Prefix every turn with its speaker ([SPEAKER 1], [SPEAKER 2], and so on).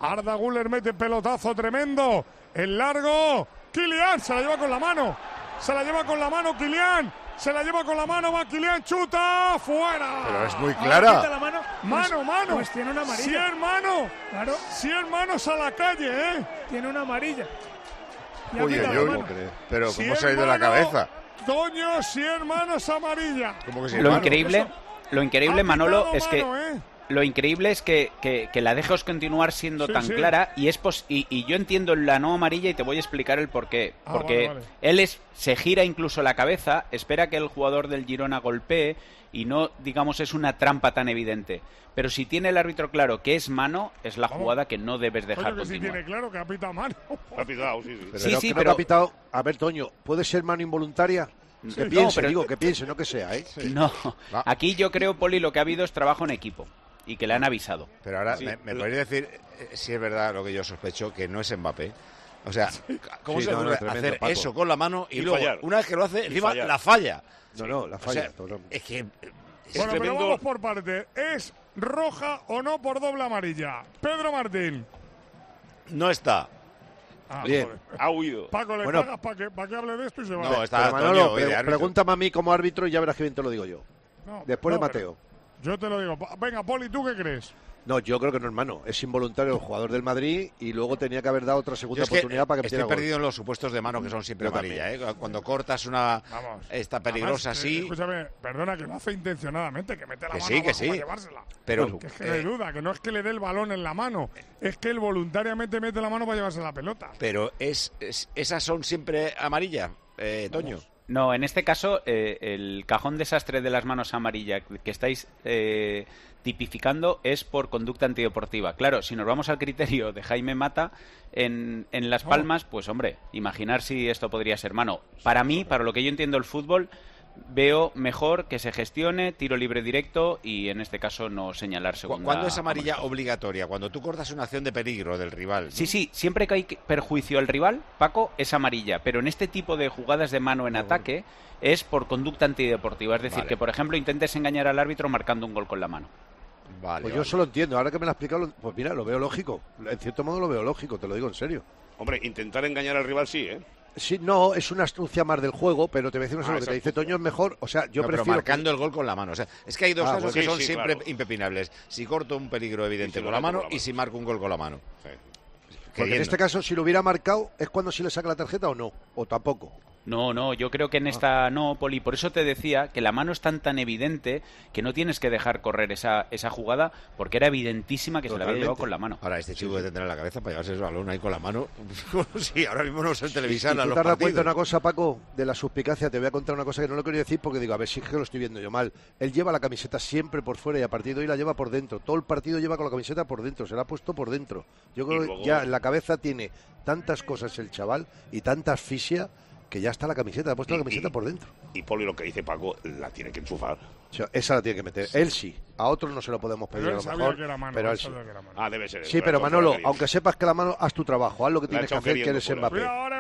[SPEAKER 1] Arda Güler mete pelotazo tremendo. El largo. Kylian se la lleva con la mano. Se la lleva con la mano Kylian. Se la lleva con la mano, va Kylian, chuta, fuera.
[SPEAKER 2] Pero es muy clara.
[SPEAKER 1] La mano. Mano.
[SPEAKER 3] Pues tiene una amarilla.
[SPEAKER 1] Sí, hermano.
[SPEAKER 3] Claro.
[SPEAKER 1] Sí, hermanos a la calle, ¿eh?
[SPEAKER 3] Tiene una amarilla.
[SPEAKER 2] Uy, pero ¿cómo se ha ido la cabeza?
[SPEAKER 1] Toño, sí, hermanos amarilla.
[SPEAKER 2] ¿Cómo que sí,
[SPEAKER 4] Lo
[SPEAKER 2] hermano?
[SPEAKER 4] increíble, Manolo, es que...
[SPEAKER 1] ¿eh?
[SPEAKER 4] Lo increíble es que la dejes continuar siendo tan
[SPEAKER 1] sí.
[SPEAKER 4] clara y yo entiendo la no amarilla y te voy a explicar el porqué. Porque
[SPEAKER 1] vale.
[SPEAKER 4] él se gira incluso la cabeza, espera que el jugador del Girona golpee y no, digamos, es una trampa tan evidente. Pero si tiene el árbitro claro que es mano, es la jugada que no debes dejar
[SPEAKER 1] Coño, que
[SPEAKER 4] continuar.
[SPEAKER 1] si tiene claro que ha pitado mano.
[SPEAKER 5] Ha pitado, sí.
[SPEAKER 2] Pero creo que ha pitado. A ver, Toño, ¿puede ser mano involuntaria? Que piense, que piense, no que sea, ¿eh?
[SPEAKER 4] Sí. No, aquí yo creo, Poli, lo que ha habido es trabajo en equipo. Y que le han avisado.
[SPEAKER 2] Pero ahora, ¿me podrías decir si es verdad lo que yo sospecho, que no es Mbappé? O sea, ¿cómo se puede hacer eso con la mano y luego,
[SPEAKER 5] fallar.
[SPEAKER 2] Una vez que lo hace, encima la falla?
[SPEAKER 6] No, la falla.
[SPEAKER 2] O sea, es que...
[SPEAKER 1] Bueno, pero vamos por parte. ¿Es roja o no por doble amarilla? Pedro Martín.
[SPEAKER 2] No está.
[SPEAKER 6] Bien.
[SPEAKER 1] Joder.
[SPEAKER 5] Ha huido.
[SPEAKER 1] Paco, le pagas para que hable de esto y se va.
[SPEAKER 2] No, está
[SPEAKER 6] Manolo, pregúntame a mí como árbitro y ya verás que bien te lo digo yo. Después de Mateo.
[SPEAKER 1] Yo te lo digo. Venga, Poli, ¿tú qué crees?
[SPEAKER 6] No, yo creo que no es mano. Es involuntario el jugador del Madrid y luego tenía que haber dado otra segunda oportunidad para que metiera
[SPEAKER 2] estoy
[SPEAKER 6] gol.
[SPEAKER 2] perdido en los supuestos de mano que son siempre amarilla, ¿eh? Cuando cortas una esta peligrosa así.
[SPEAKER 1] Escúchame, perdona, que lo hace intencionadamente, que mete la mano
[SPEAKER 2] sí,
[SPEAKER 1] para llevársela.
[SPEAKER 2] Pero
[SPEAKER 1] que es que no hay duda, que no es que le dé el balón en la mano, es que él voluntariamente mete la mano para llevarse la pelota.
[SPEAKER 2] Pero esas son siempre amarillas, Toño.
[SPEAKER 4] No, en este caso, el cajón desastre de las manos amarillas que estáis tipificando es por conducta antideportiva. Claro, si nos vamos al criterio de Jaime Mata en Las Palmas, pues hombre, imaginar si esto podría ser mano. Para mí, para lo que yo entiendo el fútbol, veo mejor que se gestione tiro libre directo y en este caso no señalar segunda.
[SPEAKER 2] ¿Cuándo es amarilla obligatoria? Cuando tú cortas una acción de peligro del rival, ¿no?
[SPEAKER 4] Sí, siempre que hay perjuicio al rival, Paco, es amarilla, pero en este tipo de jugadas de mano en ataque es por conducta antideportiva, es decir, que por ejemplo intentes engañar al árbitro marcando un gol con la mano.
[SPEAKER 6] Pues yo solo entiendo, ahora que me lo has explicado, pues mira, lo veo lógico, en cierto modo lo veo lógico, te lo digo en serio.
[SPEAKER 5] Hombre, intentar engañar al rival sí, ¿eh?
[SPEAKER 6] Sí, no, es una astucia más del juego, pero te voy a decir lo que te dice Toño es mejor, o sea, yo prefiero...
[SPEAKER 2] Pero marcando el gol con la mano, o sea, es que hay dos casos que son
[SPEAKER 5] sí,
[SPEAKER 2] siempre
[SPEAKER 5] claro.
[SPEAKER 2] impepinables. Si corto un peligro evidente con la mano y si marco un gol con la mano.
[SPEAKER 5] Sí.
[SPEAKER 6] Porque en este caso, si lo hubiera marcado, ¿es cuando sí le saca la tarjeta o no? ¿O tampoco?
[SPEAKER 4] No, yo creo que en esta no, Poli. Por eso te decía que la mano es tan evidente que no tienes que dejar correr esa jugada porque era evidentísima que se la había llevado con la mano.
[SPEAKER 2] Ahora, este chico debe tener la cabeza para llevarse ese balón ahí con la mano. Sí, ahora mismo no sé televisar a
[SPEAKER 6] ¿Tú
[SPEAKER 2] los
[SPEAKER 6] te has dado
[SPEAKER 2] partidos.
[SPEAKER 6] cuenta una cosa, Paco, de la suspicacia? Te voy a contar una cosa que no lo quería decir porque digo, a ver si es que lo estoy viendo yo mal. Él lleva la camiseta siempre por fuera y a partir de hoy la lleva por dentro. Todo el partido lleva con la camiseta por dentro, se la ha puesto por dentro. Yo creo que ya en la cabeza tiene tantas cosas el chaval y tanta asfixia que ya está la camiseta, ha puesto la camiseta por dentro.
[SPEAKER 5] Y Poli, lo que dice Paco, la tiene que enchufar.
[SPEAKER 6] O sea, esa la tiene que meter. Él sí, a otros no se lo podemos pedir
[SPEAKER 1] Pero
[SPEAKER 6] a
[SPEAKER 1] él
[SPEAKER 6] lo
[SPEAKER 1] sabía
[SPEAKER 6] mejor,
[SPEAKER 1] que era mano,
[SPEAKER 6] pero él sí.
[SPEAKER 5] Ah, debe ser eso.
[SPEAKER 6] Sí, pero Manolo, aunque sepas que la mano, haz tu trabajo, haz lo que tienes que hacer, que eres Mbappé.